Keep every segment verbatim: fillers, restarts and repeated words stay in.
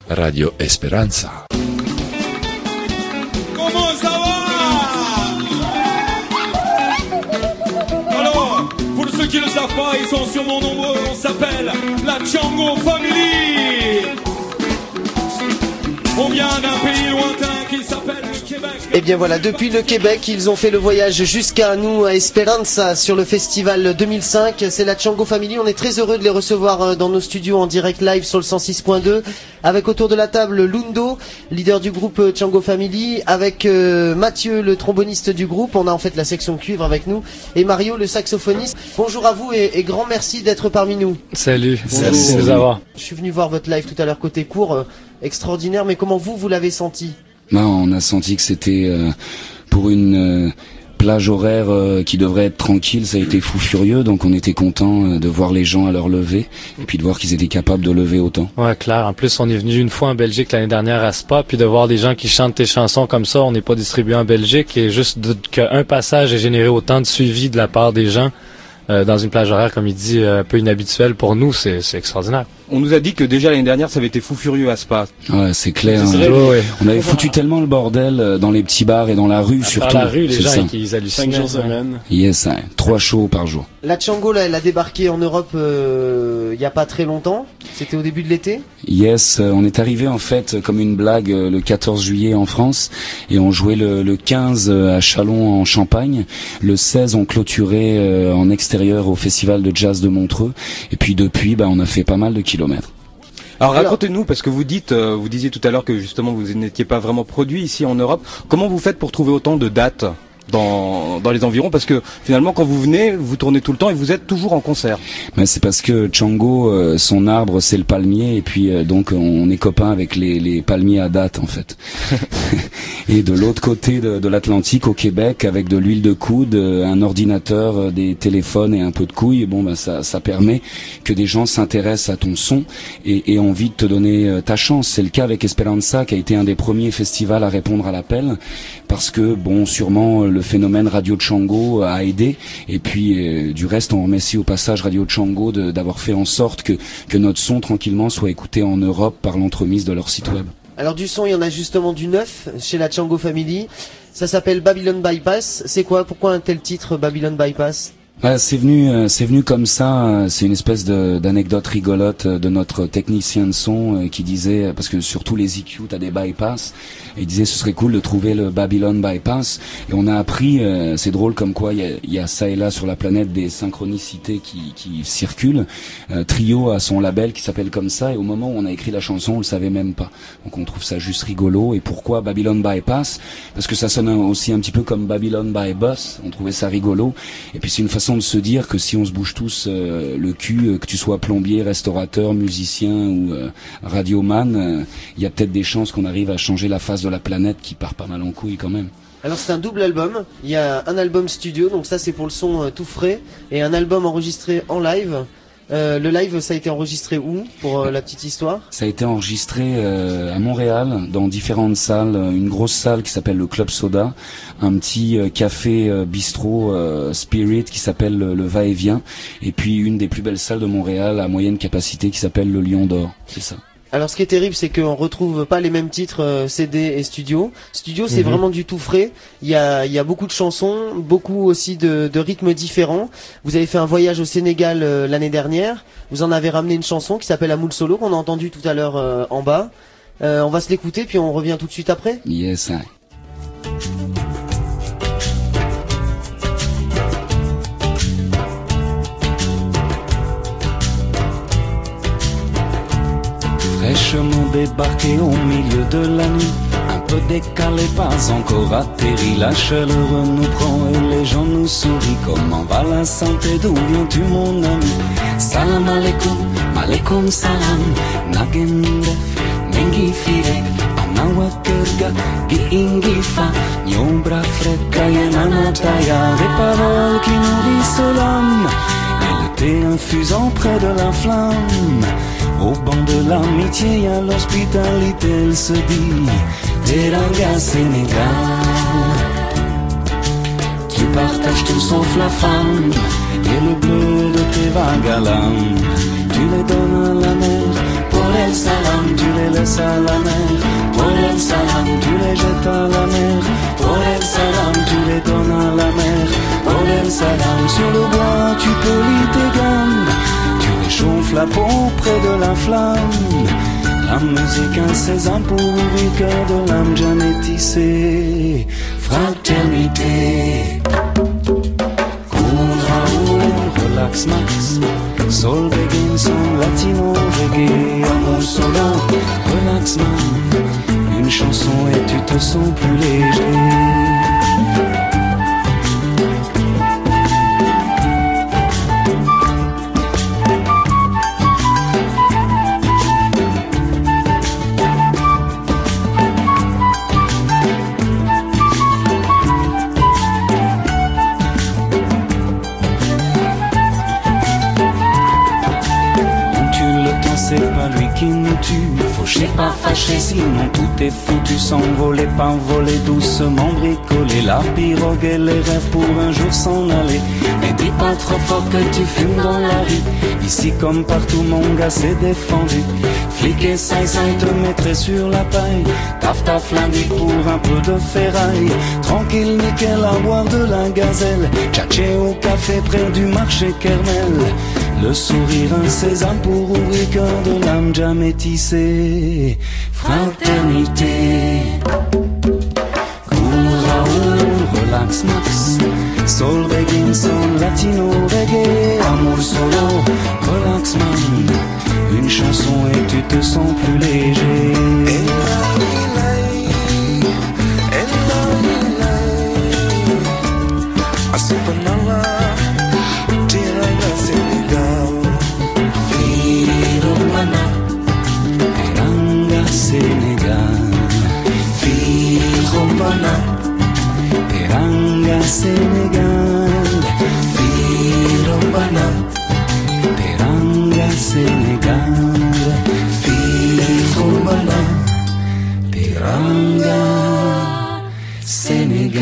Radio Esperanza. Comment ça va? Alors, pour ceux qui ne le savent pas, ils sont sûrement nombreux, on s'appelle la Tchango Family. On vient d'un pays lointain qui s'appelle le Québec. Et bien voilà, depuis le Québec, ils ont fait le voyage jusqu'à nous à Esperanza sur le festival deux mille cinq. C'est la Tchango Family. On est très heureux de les recevoir dans nos studios en direct live sur le cent six point deux. Avec autour de la table Lundo, leader du groupe Tchango Family, avec euh, Mathieu, le tromboniste du groupe. On a en fait la section cuivre avec nous, et Mario, le saxophoniste. Bonjour à vous et, et grand merci d'être parmi nous. Salut, Bonjour. merci de nous avoir. Je suis venu voir votre live tout à l'heure côté court, euh, extraordinaire. Mais comment vous, vous l'avez senti? Ben, on a senti que c'était euh, pour une euh, plage horaire euh, qui devrait être tranquille, ça a été fou furieux, donc on était content euh, de voir les gens à leur lever et puis de voir qu'ils étaient capables de lever autant. Ouais, clair. En plus, on est venu une fois en Belgique l'année dernière à Spa, puis de voir des gens qui chantent tes chansons comme ça, on n'est pas distribué en Belgique, et juste de, qu'un passage ait généré autant de suivi de la part des gens euh, dans une plage horaire, comme il dit, un peu inhabituelle pour nous, c'est, c'est extraordinaire. On nous a dit que déjà l'année dernière ça avait été fou furieux à Spa. Ouais, c'est clair. C'est hein. vrai, ouais. On avait foutu tellement le bordel dans les petits bars et dans la rue, À surtout. Dans la rue, les c'est gens, ça. ils hallucinent. Cinq jours semaine. Yes, hein, trois shows par jour. La Tchango, là, elle a débarqué en Europe euh, il y a pas très longtemps. C'était au début de l'été. Yes, euh, on est arrivé en fait comme une blague euh, le quatorze juillet en France, et on jouait le, le quinze à Châlons en Champagne. Le seize on clôturait euh, en extérieur au festival de jazz de Montreux, et puis depuis bah on a fait pas mal de kilomètres. Alors racontez-nous, parce que vous dites, euh, vous disiez tout à l'heure que justement vous n'étiez pas vraiment produit ici en Europe. Comment vous faites pour trouver autant de dates dans dans les environs, parce que finalement quand vous venez, vous tournez tout le temps et vous êtes toujours en concert? Mais c'est parce que Tchango, euh, son arbre c'est le palmier, et puis euh, donc on est copains avec les les palmiers à date en fait. Et de l'autre côté de, de l'Atlantique, au Québec, avec de l'huile de coude, euh, un ordinateur, euh, des téléphones et un peu de couilles, bon bah ça ça permet que des gens s'intéressent à ton son et, et ont envie de te donner euh, ta chance. C'est le cas avec Esperanza, qui a été un des premiers festivals à répondre à l'appel, parce que bon sûrement le phénomène Radio Tchango a aidé, et puis euh, du reste on remercie au passage Radio Tchango de, d'avoir fait en sorte que que notre son tranquillement soit écouté en Europe par l'entremise de leur site web. Alors du son, il y en a justement du neuf chez la Tchango Family. Ça s'appelle Babylon Bypass. C'est quoi? Pourquoi un tel titre, Babylon Bypass? Ouais, c'est venu, euh, c'est venu comme ça. Euh, c'est une espèce de, d'anecdote rigolote euh, de notre technicien de son euh, qui disait, euh, parce que sur tous les E Q t'as des bypass, et il disait ce serait cool de trouver le Babylon Bypass. Et on a appris, euh, c'est drôle comme quoi il y a, y a ça et là sur la planète des synchronicités qui, qui circulent. Euh, Trio a son label qui s'appelle comme ça, et au moment où on a écrit la chanson, on le savait même pas. Donc on trouve ça juste rigolo. Et pourquoi Babylon Bypass? Parce que ça sonne aussi un petit peu comme Babylon by Bus. On trouvait ça rigolo. Et puis c'est une façon de se dire que si on se bouge tous euh, le cul, euh, que tu sois plombier, restaurateur, musicien ou euh, radioman, il euh, y a peut-être des chances qu'on arrive à changer la face de la planète qui part pas mal en couille quand même. Alors c'est un double album. Il y a un album studio, donc ça c'est pour le son euh, tout frais, et un album enregistré en live. Euh, le live, ça a été enregistré où, pour euh, la petite histoire? Ça a été enregistré euh, à Montréal, dans différentes salles. Une grosse salle qui s'appelle le Club Soda, un petit euh, café euh, bistrot euh, Spirit qui s'appelle le, le Va-et-Vient, et puis une des plus belles salles de Montréal à moyenne capacité qui s'appelle le Lion d'Or. C'est ça. Alors ce qui est terrible, c'est qu'on retrouve pas les mêmes titres euh, C D et studio. Studio, c'est Mhm. vraiment du tout frais. Il y a, il y a beaucoup de chansons, beaucoup aussi de, de rythmes différents. Vous avez fait un voyage au Sénégal euh, l'année dernière. Vous en avez ramené une chanson qui s'appelle Amoul Solo, qu'on a entendu tout à l'heure euh, en bas. Euh, on va se l'écouter, puis on revient tout de suite après. Yes, hein. Fraîchement débarqué au milieu de la nuit, un peu décalé, pas encore atterri. La chaleur nous prend et les gens nous sourient. Comment va la santé, d'où viens-tu mon ami? Salam alaikum, malaikum salam. Nagen def, mengi fire, anawa kerga, gi ingifa. Nyombra fredka, yenanataya, des paroles qui nous disent salam. Et l'été infusant près de la flamme. Au banc de l'amitié, y'a l'hospitalité, elle se dit Teranga Sénégal. Tu partages tout sauf la femme et le bleu de tes vagues à l'âme. Tu les donnes à la mer pour el salam. salam, tu les laisses à la mer. Olem salam, tu les jettes à la mer. Olem salam, tu les donnes à la mer. Olem salam, sur le bois tu polis tes gammes. Tu réchauffes la peau près de la flamme. La musique un sésame pour ouvrir cœur de l'âme jamais tissée. Fraternité. Cool Raoul, relax max. Soul begin, son latino reggae. Amour solo, relax man. Une chanson et tu te sens plus léger. Qui nous tue, fauché pas fâché, sinon tout est foutu. S'envoler, pas voler, doucement bricoler la pirogue et les rêves pour un jour s'en aller. Mais dis pas trop fort que tu fumes dans la rue. Ici comme partout mon gars c'est défendu. Flic et saï saï te mettrait sur la paille. Taf taf lundi pour un peu de ferraille. Tranquille nickel à boire de la gazelle. Tchatché au café près du marché Kermel. Le sourire un sésame pour ouvrir cœur de l'âme jamais tissée. Fraternité. Cool Raoul, relax max. Soul begin, son latino reggae. Amour solo, relax man. Une chanson et tu te sens plus léger. Sénégal, fille rompana, Teranga Sénégal, fille rompana, Teranga Sénégal, fille rompana, Teranga Sénégal.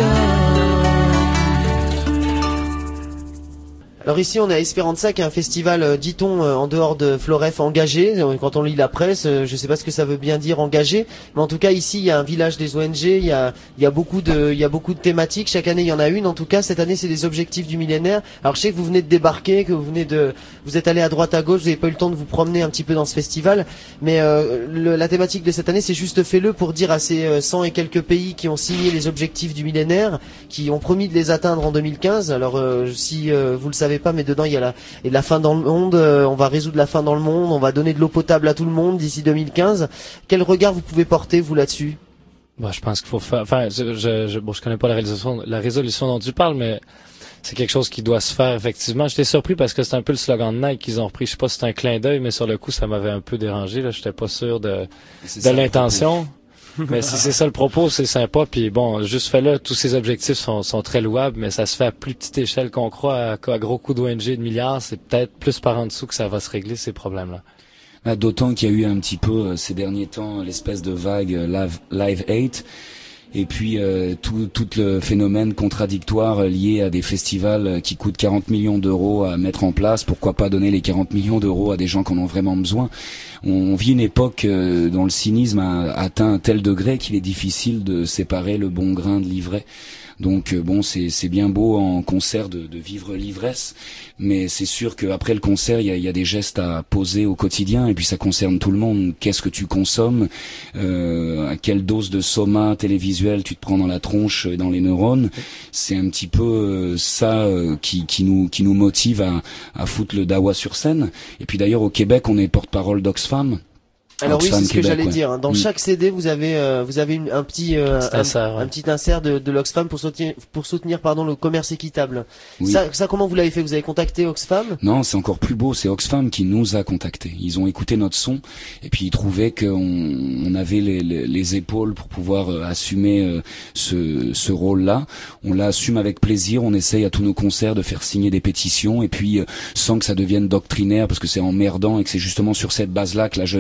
Alors ici on est à Esperanza qui est un festival, euh, dit-on, euh, en dehors de Floref engagé. Quand on lit la presse, euh, je sais pas ce que ça veut bien dire engagé, mais en tout cas ici il y a un village des O N G, il y a, il y a beaucoup de, il y a beaucoup de thématiques. Chaque année il y en a une. En tout cas cette année c'est les objectifs du millénaire. Alors je sais que vous venez de débarquer, que vous venez de, vous êtes allé à droite à gauche, vous n'avez pas eu le temps de vous promener un petit peu dans ce festival, mais euh, le, la thématique de cette année c'est juste fais-le pour dire à ces euh, cent et quelques pays qui ont signé les objectifs du millénaire, qui ont promis de les atteindre en deux mille quinze. Alors euh, si euh, vous le savez pas, mais dedans il y a la, et la faim dans le monde, euh, on va résoudre la faim dans le monde, on va donner de l'eau potable à tout le monde d'ici deux mille quinze. Quel regard vous pouvez porter vous là-dessus? Bon, je pense qu'il faut faire, enfin, je, je, je, bon, je connais pas la résolution, la résolution dont tu parles, mais c'est quelque chose qui doit se faire effectivement. J'étais surpris parce que c'est un peu le slogan de Nike qu'ils ont repris. Je sais pas si c'est un clin d'œil, mais sur le coup ça m'avait un peu dérangé. Là, j'étais pas sûr de, de l'intention. Mais si c'est ça le propos, c'est sympa. Puis bon, juste fait là, tous ces objectifs sont, sont très louables, mais ça se fait à plus petite échelle qu'on croit. À, à gros coup d'O N G de milliards, c'est peut-être plus par en dessous que ça va se régler ces problèmes-là. D'autant qu'il y a eu un petit peu ces derniers temps l'espèce de vague Live, Live Aid. Et puis euh, tout, tout le phénomène contradictoire lié à des festivals qui coûtent quarante millions d'euros à mettre en place. Pourquoi pas donner les quarante millions d'euros à des gens qui en ont vraiment besoin? On vit une époque euh, dont le cynisme a atteint un tel degré qu'il est difficile de séparer le bon grain de l'ivraie. Donc euh, bon, c'est c'est bien beau en concert de, de vivre l'ivresse, mais c'est sûr qu'après le concert, il y a, y a des gestes à poser au quotidien, et puis ça concerne tout le monde. Qu'est-ce que tu consommes, euh, à quelle dose de soma télévisuel tu te prends dans la tronche et dans les neurones. C'est un petit peu euh, ça euh, qui, qui nous qui nous motive à, à foutre le dawa sur scène. Et puis d'ailleurs au Québec, on est porte-parole d'Oxfam. Alors oui, c'est ce que Québec, j'allais ouais. dire. Dans mmh. chaque C D, vous avez euh, vous avez une, un petit euh, un, un, insert, ouais. un petit insert de, de l'Oxfam pour soutenir pour soutenir pardon le commerce équitable. Oui. Ça, ça comment vous l'avez fait? Vous avez contacté Oxfam? Non, c'est encore plus beau. C'est Oxfam qui nous a contactés. Ils ont écouté notre son et puis ils trouvaient qu'on on avait les, les, les épaules pour pouvoir euh, assumer euh, ce, ce rôle-là. On l'assume avec plaisir. On essaye à tous nos concerts de faire signer des pétitions et puis euh, sans que ça devienne doctrinaire parce que c'est emmerdant et que c'est justement sur cette base-là que la jeunesse a quitté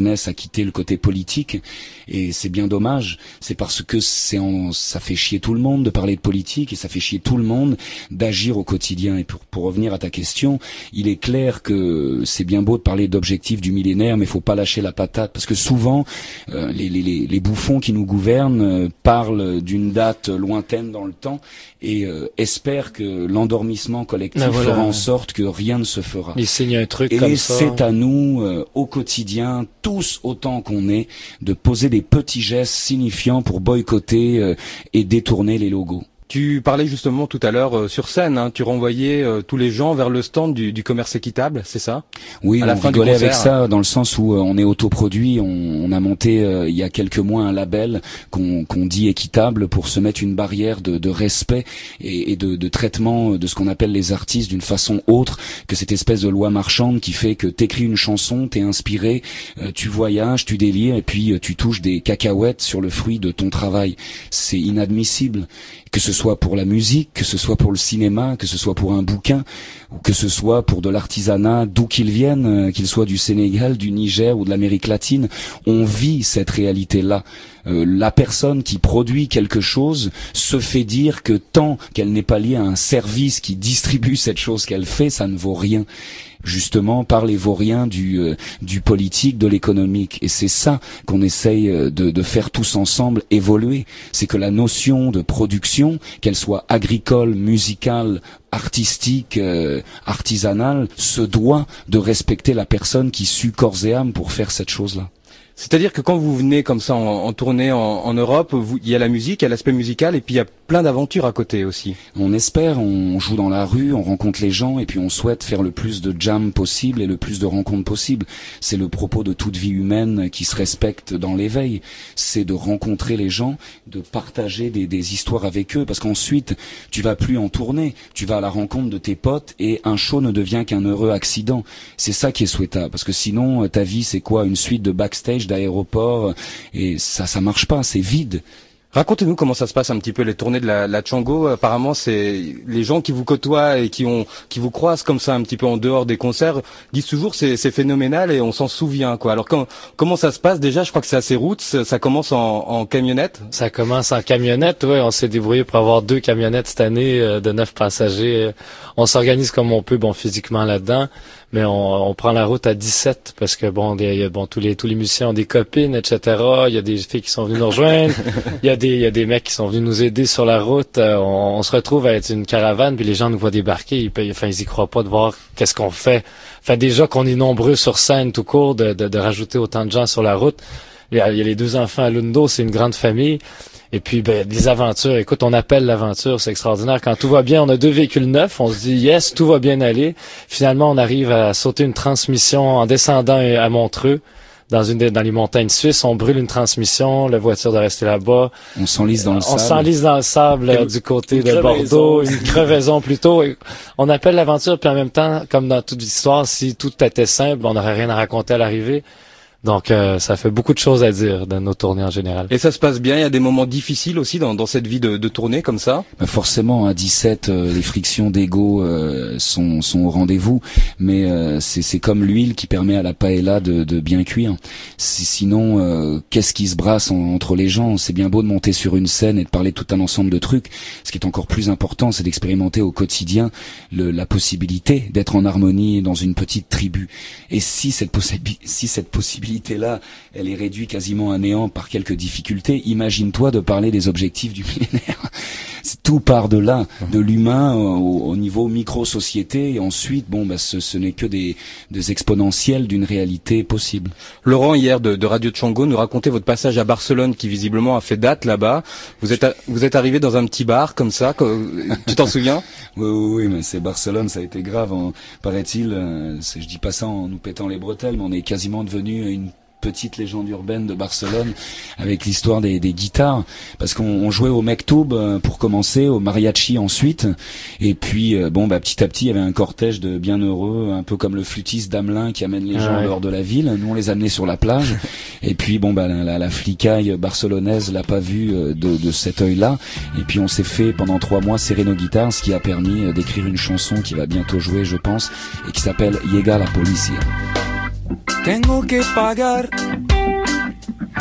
quitté le côté politique, et c'est bien dommage. C'est parce que c'est en, ça fait chier tout le monde de parler de politique, et ça fait chier tout le monde d'agir au quotidien. Et pour, pour revenir à ta question, il est clair que c'est bien beau de parler d'objectifs du millénaire, mais il faut pas lâcher la patate, parce que souvent euh, les, les, les bouffons qui nous gouvernent euh, parlent d'une date lointaine dans le temps et euh, espèrent que l'endormissement collectif ben voilà. fera en sorte que rien ne se fera. Il signe un truc et comme ça. Et c'est à nous, euh, au quotidien, tous autant qu'on est, de poser des petits gestes signifiants pour boycotter euh, et détourner les logos. Tu parlais justement tout à l'heure euh, sur scène, hein, tu renvoyais euh, tous les gens vers le stand du, du commerce équitable, c'est ça? Oui, on rigolait avec ça dans le sens où euh, on est autoproduit, on, on a monté euh, il y a quelques mois un label qu'on qu'on dit équitable pour se mettre une barrière de, de respect et, et de, de traitement de ce qu'on appelle les artistes d'une façon autre que cette espèce de loi marchande qui fait que t'écris une chanson, t'es inspiré, euh, tu voyages, tu délires et puis euh, tu touches des cacahuètes sur le fruit de ton travail. C'est inadmissible. Que ce soit pour la musique, que ce soit pour le cinéma, que ce soit pour un bouquin, ou que ce soit pour de l'artisanat, d'où qu'il vienne, qu'il soit du Sénégal, du Niger ou de l'Amérique latine, on vit cette réalité-là. Euh, la personne qui produit quelque chose se fait dire que tant qu'elle n'est pas liée à un service qui distribue cette chose qu'elle fait, ça ne vaut rien. Justement par les vauriens du euh, du politique, de l'économique, et c'est ça qu'on essaye de, de faire tous ensemble évoluer. C'est que la notion de production, qu'elle soit agricole, musicale, artistique, euh, artisanale, se doit de respecter la personne qui sue corps et âme pour faire cette chose-là. C'est-à-dire que quand vous venez comme ça en, en tournée en, en Europe, vous, il y a la musique, il y a l'aspect musical et puis il y a plein d'aventures à côté aussi. On espère, on joue dans la rue, on rencontre les gens et puis on souhaite faire le plus de jam possible et le plus de rencontres possible. C'est le propos de toute vie humaine qui se respecte dans l'éveil. C'est de rencontrer les gens, de partager des, des histoires avec eux, parce qu'ensuite tu vas plus en tournée, tu vas à la rencontre de tes potes et un show ne devient qu'un heureux accident. C'est ça qui est souhaitable, parce que sinon ta vie c'est quoi? Une suite de backstage, d'aéroport, et ça ça marche pas, c'est vide. Racontez-nous comment ça se passe un petit peu les tournées de la, la Tchango. Apparemment, c'est les gens qui vous côtoient et qui ont, qui vous croisent comme ça un petit peu en dehors des concerts disent toujours c'est, c'est phénoménal et on s'en souvient quoi. Alors quand, comment ça se passe déjà? Je crois que c'est assez route. Ça commence en, en camionnette. Ça commence en camionnette. Ouais, on s'est débrouillé pour avoir deux camionnettes cette année euh, de neuf passagers. On s'organise comme on peut, bon physiquement là-dedans. Mais on, on prend la route à dix-sept parce que bon, des, bon tous les tous les musiciens ont des copines, et cetera. Il y a des filles qui sont venues nous rejoindre. Il y a des il y a des mecs qui sont venus nous aider sur la route. Euh, on, on se retrouve à être une caravane, puis les gens nous voient débarquer. Ils, peuvent, enfin, ils y croient pas de voir qu'est-ce qu'on fait. Enfin, déjà qu'on est nombreux sur scène tout court, de, de, de rajouter autant de gens sur la route. Il y a, il y a les deux enfants à Lundo, c'est une grande famille. Et puis, ben, des aventures. Écoute, on appelle l'aventure, c'est extraordinaire. Quand tout va bien, on a deux véhicules neufs, on se dit, yes, tout va bien aller. Finalement, on arrive à sauter une transmission en descendant à Montreux, dans une dans les montagnes suisses. On brûle une transmission, la voiture doit rester là-bas. On s'enlise dans le on sable. On s'enlise dans le sable euh, du côté de Bordeaux, une crevaison plutôt. Et on appelle l'aventure, puis en même temps, comme dans toute l'histoire, si tout était simple, on n'aurait rien à raconter à l'arrivée. Donc, euh, ça fait beaucoup de choses à dire dans nos tournées en général. Et ça se passe bien? Il y a des moments difficiles aussi dans, dans cette vie de, de tournée comme ça? Bah forcément, à dix-sept, euh, les frictions d'ego euh, sont, sont au rendez-vous. Mais euh, c'est, c'est comme l'huile qui permet à la paella de, de bien cuire. C'est, sinon, euh, qu'est-ce qui se brasse en, entre les gens? C'est bien beau de monter sur une scène et de parler de tout un ensemble de trucs. Ce qui est encore plus important, c'est d'expérimenter au quotidien le, la possibilité d'être en harmonie dans une petite tribu. Et si cette, possi- si cette possibilité là, elle est réduite quasiment à néant par quelques difficultés. Imagine-toi de parler des objectifs du millénaire. C'est tout part de là, de l'humain au, au niveau micro-société, et ensuite, bon, bah, ce, ce n'est que des, des exponentiels d'une réalité possible. Laurent, hier de, de Radio Tchango, nous racontait votre passage à Barcelone qui visiblement a fait date là-bas. Vous êtes, à, vous êtes arrivé dans un petit bar comme ça, tu t'en souviens? Oui, oui, oui, mais c'est Barcelone, ça a été grave, hein, paraît-il. Euh, c'est, je dis pas ça en nous pétant les bretelles, mais on est quasiment devenu une petite légende urbaine de Barcelone avec l'histoire des, des guitares, parce qu'on on jouait au Mektoub euh, pour commencer, au mariachi ensuite, et puis euh, bon bah petit à petit il y avait un cortège de bienheureux, un peu comme le flûtiste d'Amelin qui amène les gens ah ouais. dehors de la ville. Nous on les amenait sur la plage, et puis bon bah la, la, la flicaille barcelonaise l'a pas vu euh, de, de cet œil-là, et puis on s'est fait pendant trois mois serrer nos guitares, ce qui a permis euh, d'écrire une chanson qui va bientôt jouer, je pense, et qui s'appelle Llega la Policía. Tengo que pagar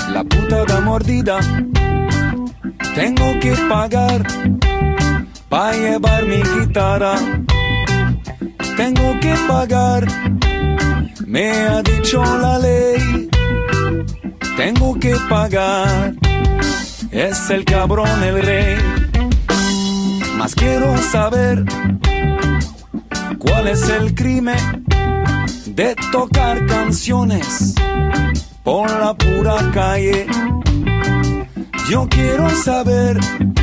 la puta da mordida. Tengo que pagar pa' llevar mi guitarra. Tengo que pagar, me ha dicho la ley. Tengo que pagar, es el cabrón el rey. Mas quiero saber cuál es el crimen de tocar canciones por la pura calle. Yo quiero saber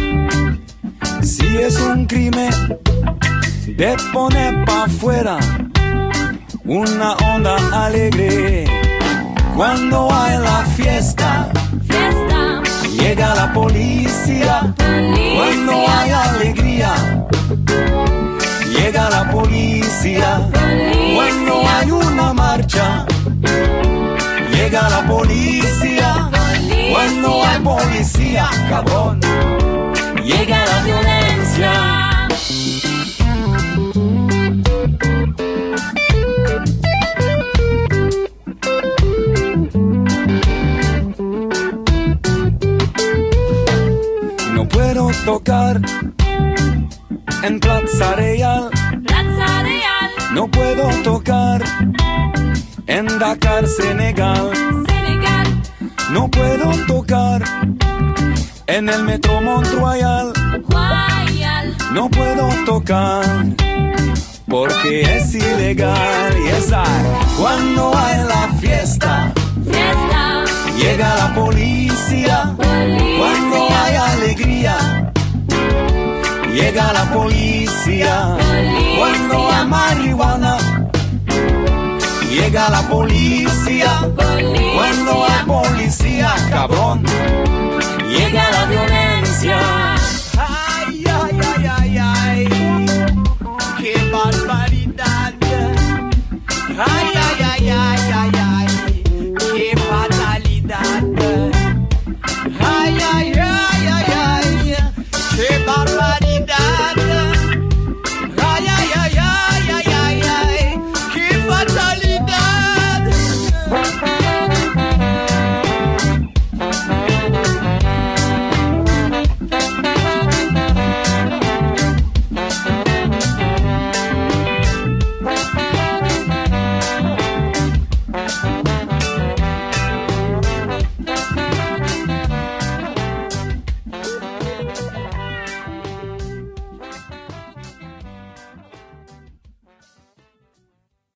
si es un crimen de poner pa' afuera una onda alegre. Cuando hay la fiesta, Fiesta, llega la policía. policía. Cuando hay alegría, llega la policía. Policía. Cuando hay una marcha, llega la policía. Policía. Cuando hay policía, cabrón, llega la violencia. No puedo tocar en Plaza Real. Plaza Real, No puedo tocar en Dakar, Senegal. Senegal, No puedo tocar en el Metro Montreal. Guayal, No puedo tocar porque es ilegal. Y esa, cuando hay la fiesta, Fiesta, llega la policía. policía. Cuando hay alegría, llega la policía. Policía. Cuando hay marihuana, llega la policía. Policía. Cuando hay policía, cabrón, llega la violencia.